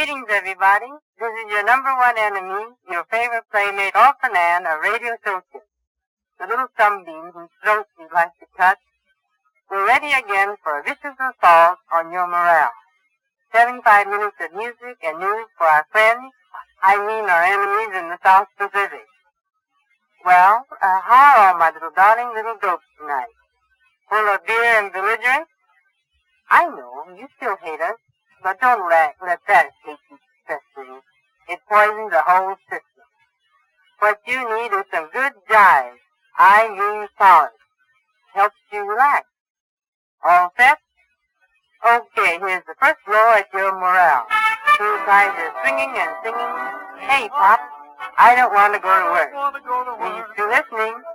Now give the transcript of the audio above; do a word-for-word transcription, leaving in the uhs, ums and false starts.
Greetings, everybody. This is your number one enemy, your favorite playmate, Orphan Ann, a radio socialist, the little sunbeam whose throat you'd like to cut. We're ready again for a vicious assault on your morale. seventy-five minutes of music and news for our friends, I mean our enemies in the South Pacific. Well, uh, how are all my little darling little dopes tonight? Full of beer and belligerence? I know, you still hate us, but don't let, let that hate keep festering. It poisons the whole system. What you need is some good jive. I mean solid. Helps you relax. All set? Okay, here's the first blow at your morale. Two guys are swinging and singing. Hey, Pop, I don't want to go to work. I want to go to Are you work. still listening?